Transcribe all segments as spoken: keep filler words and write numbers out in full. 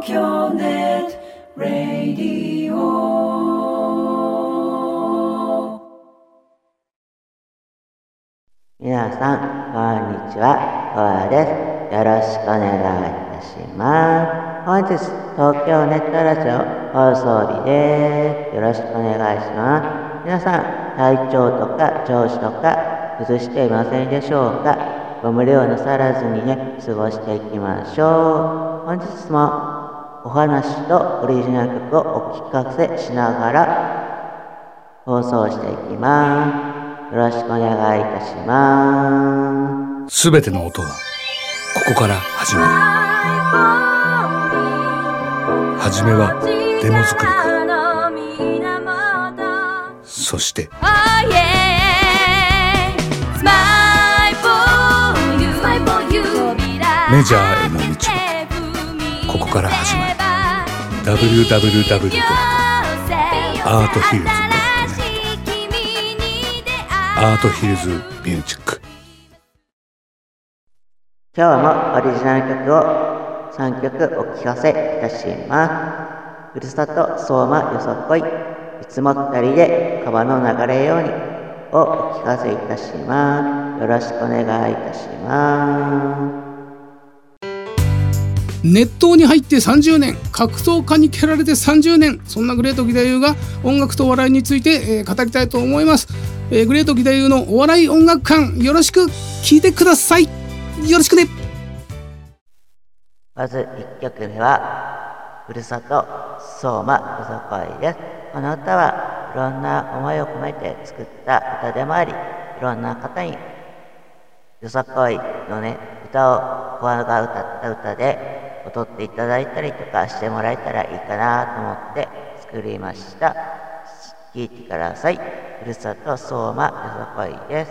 東京ネットラディオ。 皆さんこんにちは、コアです。よろしくお願いいたします。本日東京ネットラジオ放送日です。よろしくお願いします。皆さん体調とか調子とか崩していませんでしょうか。ご無理をなさらずにね、過ごしていきましょう。本日もお話とオリジナル曲をお聴かせしながら放送していきます。よろしくお願いいたします。 すべての音はここから始まる。はじめはデモ作りか、そしてメジャーへの道はここから始まる。 ダブリューダブリューダブリュー ドット アートヒルズ ドット ネット アートヒルズミュージック。 今日もオリジナル曲をさんきょくお聴かせいたします。ふるさと相馬よさこい、いつも二人で川の流れようにをお聴かせいたします。よろしくお願いいたします。 熱湯に入ってさんじゅうねん、格闘家に蹴られてさんじゅうねん、そんなグレート義太夫が音楽とお笑いについて、えー、語りたいと思います。えー、グレート義太夫のお笑い音楽館、よろしく聴いてください。よろしくね。 まずいっきょくめはふるさと相馬よさこいです。この歌はいろんな思いを込めて作った歌でもあり、いろんな方によさこいのね歌をコアが歌った歌で踊っていただいたりとかしてもらえたらいいかなと思って作りました。聴いてください。ふるさと相馬よさこいです。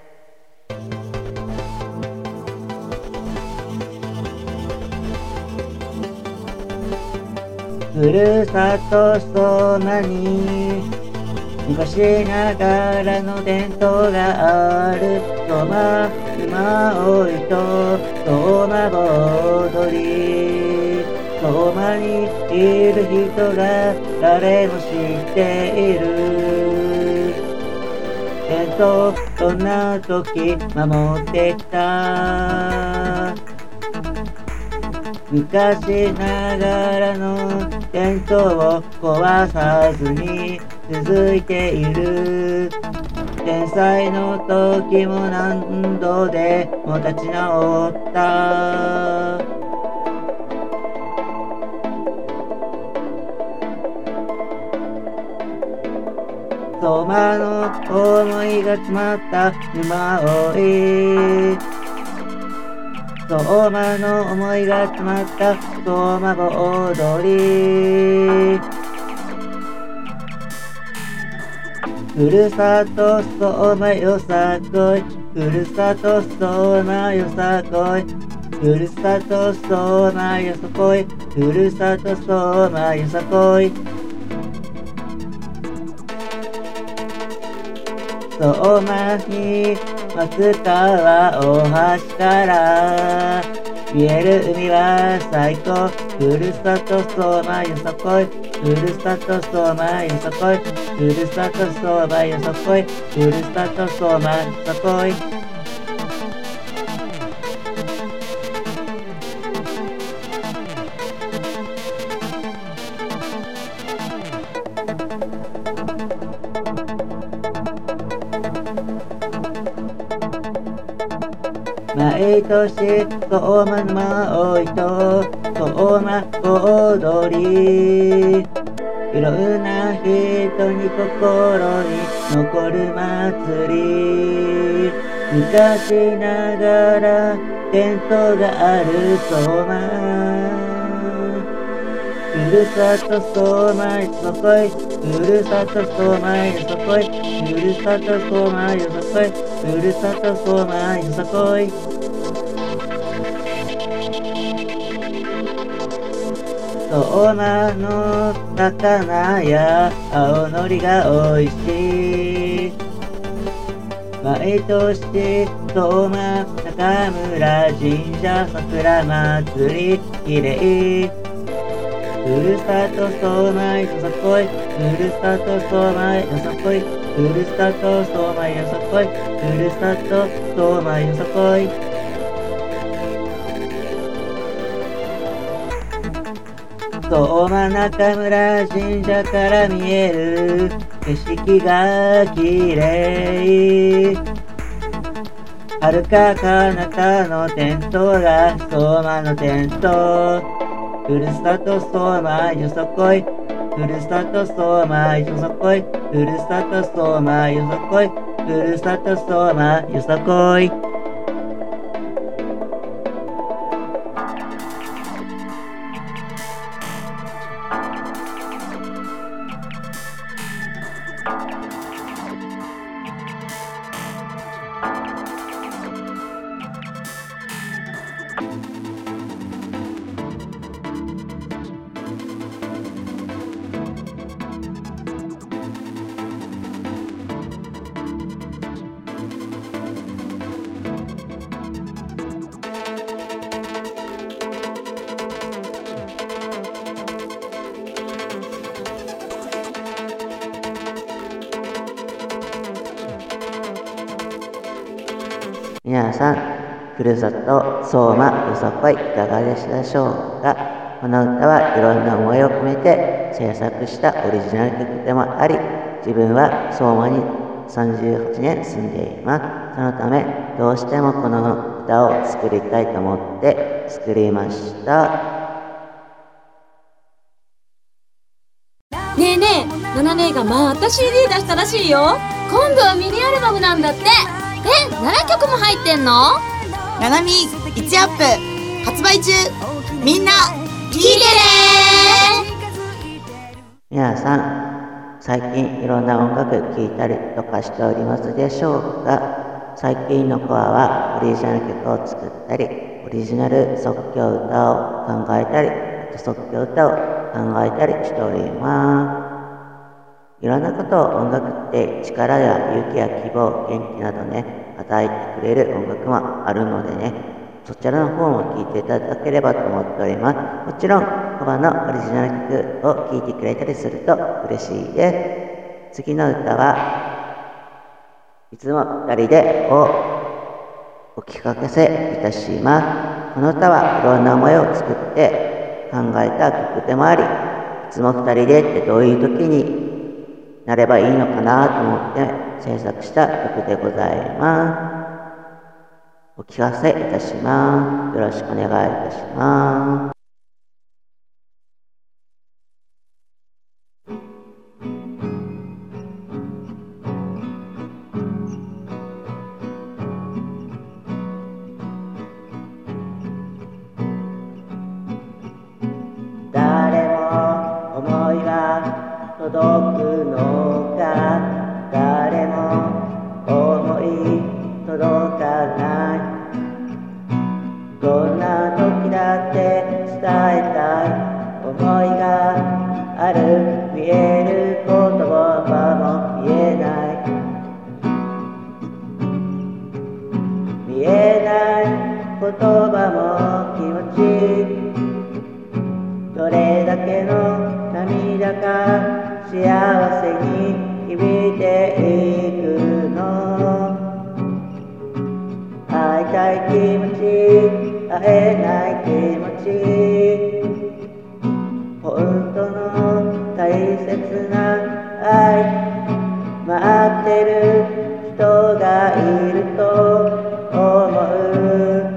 ふるさと相馬に昔ながらの伝統がある。相馬馬追いと相馬踊り、相馬にいる人が誰も知っている。伝統どんな時守ってきた。昔ながらの伝統を壊さずに続いている。天才の時も何度でも立ち直った。相馬の思いが詰まった馬追い、相馬の思いが詰まった相馬踊り、ふるさと相馬よさこい、ふるさと相馬よさこい、ふるさと相馬よさこい、ふるさと相馬よさこい。相馬に松川大橋から見える海は最高。ふるさと相馬よさこい、ふるさと相馬よさこい、ふるさと相馬よさこい、ふるさと相馬よさこい。毎年相馬の馬追いと相馬踊り、いろんな人に心に残る祭り。昔ながら伝統がある相馬、ふるさと相馬よさこい、ふるさと相馬よさこい、ふるさと相馬よさこい、ふるさと相馬よさこい。相馬の魚や青のりがおいしい。毎年相馬中村神社桜祭りきれい。 ふるさとそうまいよさこい、ふるさとそうまいよさこい、ふるさとそうまいよさこい、ふるさとそうまいよさこい。相馬中村神社から見える景色が綺麗。遥か彼方のテントが相馬のテント。ふるさと相馬よさこい、ふるさと相馬よさこい、ふるさと相馬よさこい、ふるさと相馬よさこい。皆さん、ふるさと相馬よさこいいかがでしたでしょうか。この歌はいろんな思いを込めて制作したオリジナル曲でもあり、自分は相馬にさんじゅうはちねん住んでいます。そのため、どうしてもこの歌を作りたいと思って作りました。 ねえねえ、ナナ姉がまた シーディー 出したらしいよ。今度はミニアルバムなんだって。え、ななきょくも入ってんの？ ナナミいちアップ発売中。みんな聞いてね。 皆さん、最近いろんな音楽聴いたりとかしておりますでしょうか。最近のコアはオリジナル曲を作ったり、オリジナル即興歌を考えたり、あと即興歌を考えたりしております。いろんなことを音楽って力や勇気や希望、元気などね、与えてくれる音楽もあるのでね、そちらの方も聴いていただければと思っております。もちろん、コバのオリジナル曲を聴いてくれたりすると嬉しいです。次の歌はいつもふたりでをお聴かせいたします。この歌はいろんな思いを作って考えた曲でもあり、いつもふたりでってどういう時になればいいのかなと思って制作した曲でございます。お聞かせいたします。よろしくお願いいたします。誰も思いが届くのか、誰も思い届かない。どんな時だって伝えたい思いがある。見える言葉も見えない、見えない言葉も気持ち。どれだけの涙が幸せに響いていくの。会いたい気持ち、会えない気持ち、本当の大切な愛、待ってる人がいると思う。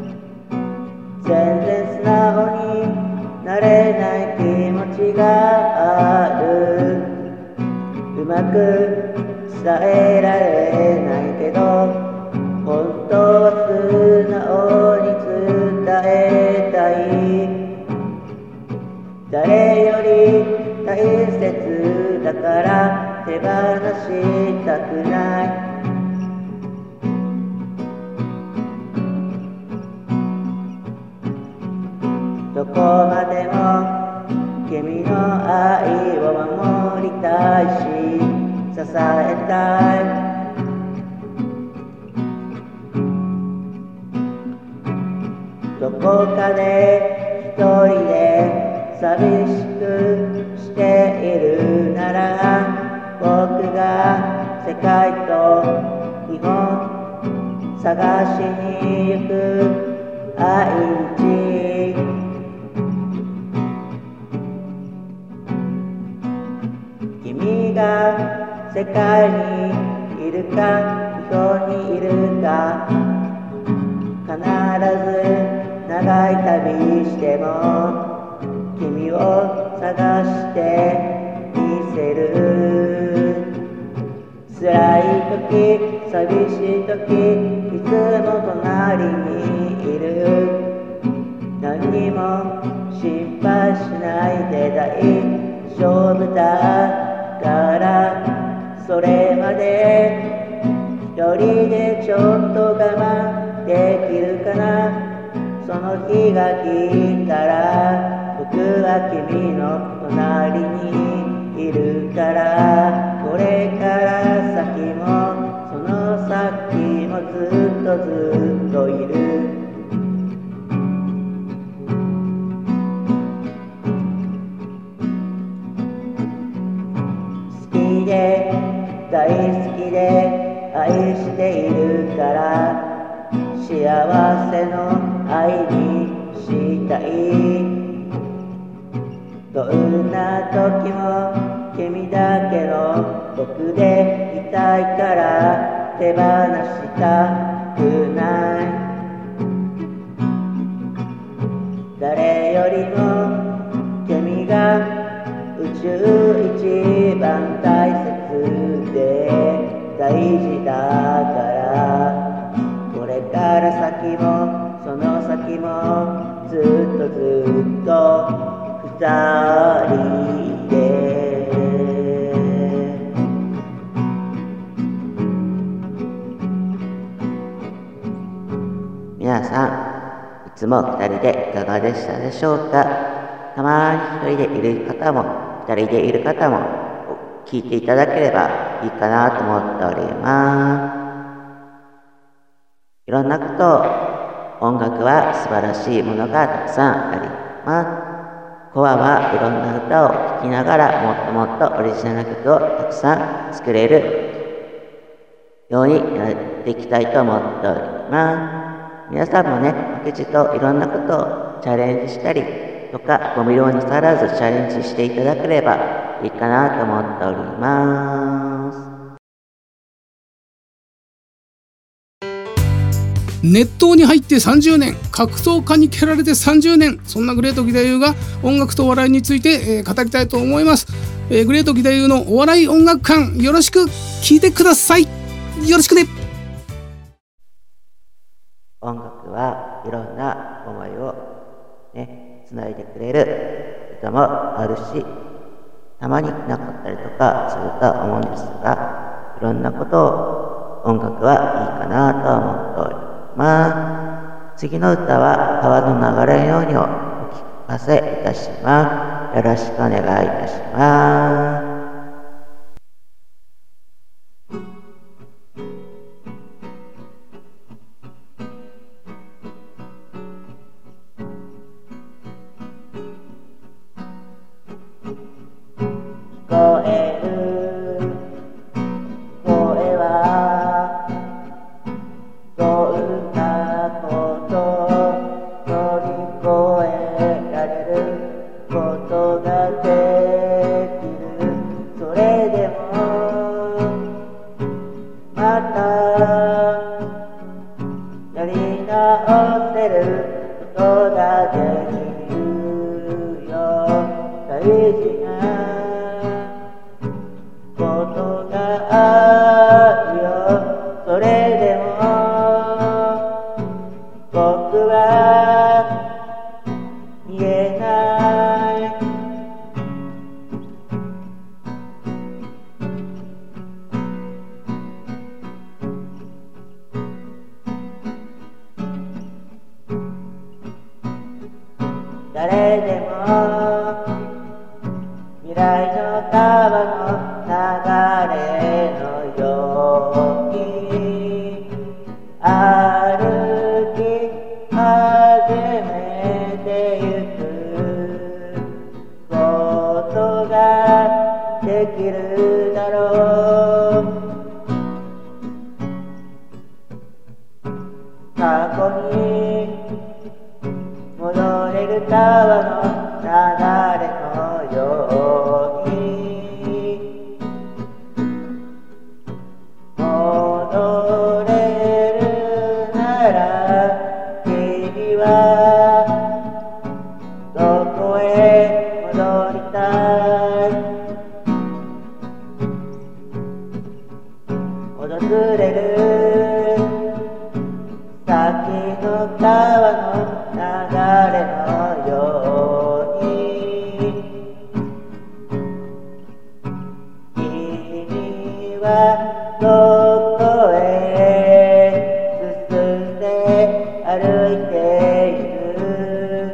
全然素直になれない気持ちがある。うまく伝えられないけど、本当は素直に伝えたい。誰より大切だから手放したくない。どこまでも君の愛を守りたいし、支えたい。どこかで一人で寂しくしているなら、僕が世界と日本探しに行く愛知。君が世界にいるか日本にいるか、必ず長い旅しても君を探してみせる。辛い時、寂しい時、いつも隣にいる。何にも心配しないで大丈夫だから、それまで一人でちょっと我慢できるかな。その日が来たら僕は君の隣にいるから、これから先もその先もずっとずっといる。好きで大好きで愛しているから、幸せの愛にしたい。どんな時も君だけの僕でいたいから、手放したくない。誰よりも君が宇宙一番大切で大事だから、これから先もその先もずっとずっと二人で。皆さん、いつも二人でいかがでしたでしょうか。たまに一人でいる方も二人でいる方も聞いていただければいいかなと思っております。いろんなこと、音楽は素晴らしいものがたくさんあります。コアはいろんな歌を聴きながら、もっともっとオリジナルな曲をたくさん作れるようにやっていきたいと思っております。皆さんもね、負けじといろんなことをチャレンジしたりとか、ご無料にさらずチャレンジしていただければいいかなと思っております。 熱湯に入ってさんじゅうねん、格闘家に蹴られてさんじゅうねん、そんなグレート義太夫が音楽とお笑いについて、えー、語りたいと思います。えー、グレート義太夫のお笑い音楽館、よろしく聴いてください。よろしくね。 音楽はいろんな思いをね、つないでくれる歌もあるし、たまになかったりとかすると思うんですが、いろんなことを音楽はいいかなと思っております。まあ、次の歌は川の流れのようにをお聞かせいたします。よろしくお願いいたします。聞こえる声はどんなこと乗り越えられることができる。それでもまたやり直せることができるよ。大事なことがあるよ。それでも僕は言えない。誰でも未来の川の流れのように歩き始めてゆく。 できるだろう。過去に戻れる川の流れのように戻れるなら君はどこへ戻りたい。訪れる先の川の流れのように君はどこへ進んで歩いている。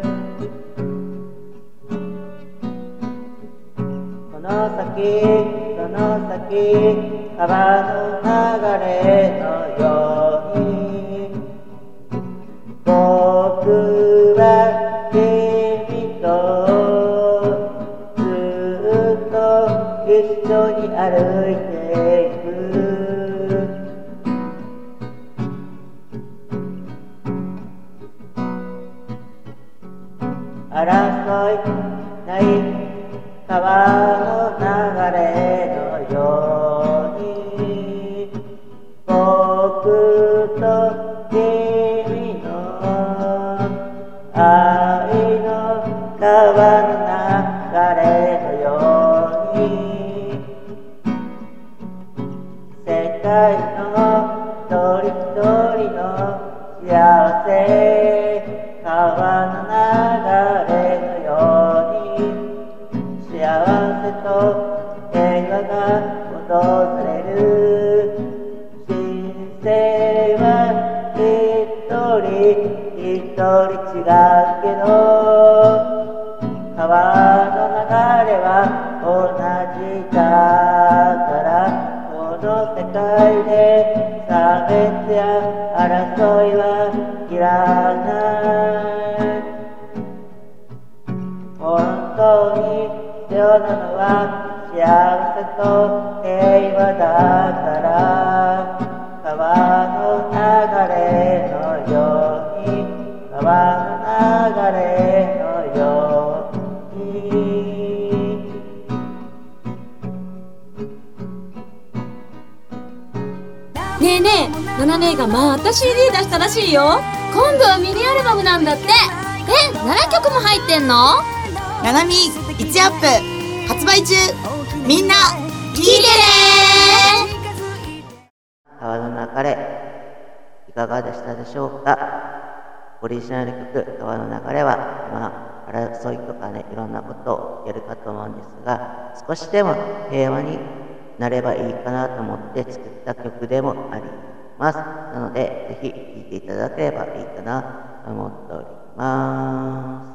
この先その先川の流れのように僕は君とずっと一緒に歩いていく。争いない川の流れのように僕と君の愛の川の流れのように世界の一人一人の幸せ川の流れのように幸せと平和が訪れる。人生は一人一人違うけど川の流れは同じだからこの世界で差別や争いはいらない。本当に必要なのは幸せと平和だから川の流れのように川の流れのようにねえねえ、ナナ姉がまた シーディー 出したらしいよ。今度はミニアルバムなんだって。え、ななきょくも入ってんの？ ナナミいちアップ発売中。みんな聞いてね。 川の流れいかがでしたでしょうか。オリジナル曲川の流れはまあ争いとかねいろんなことをやるかと思うんですが少しでも平和になればいいかなと思って作った曲でもあります。なのでぜひ聴いていただければいいかなと思っております。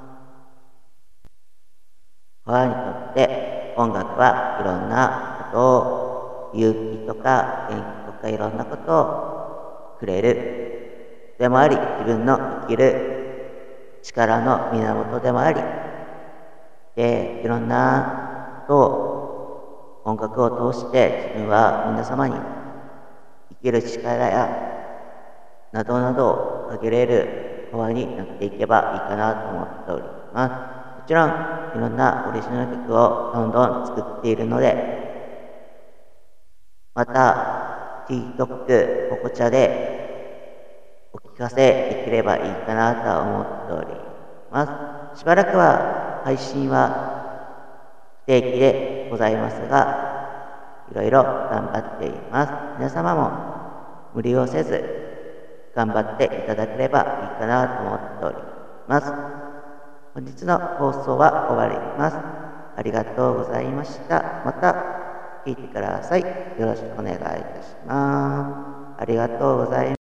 川にとって音楽はいろんなことを勇気とか元気とかいろんなことをくれるでもあり自分の生きる力の源でもありでいろんなことを音楽を通して自分は皆様に生きる力やなどなどをあげれる川になっていけばいいかなと思っております。もちろんいろんなオリジナル曲をどんどん作っているのでまた TikTok ここちゃでお聞かせできればいいかなと思っております。しばらくは配信は不定期でございますがいろいろ頑張っています。皆様も無理をせず頑張っていただければいいかなと思っております。本日の放送は終わります。ありがとうございました。また聞いてください。よろしくお願いいたします。ありがとうございます。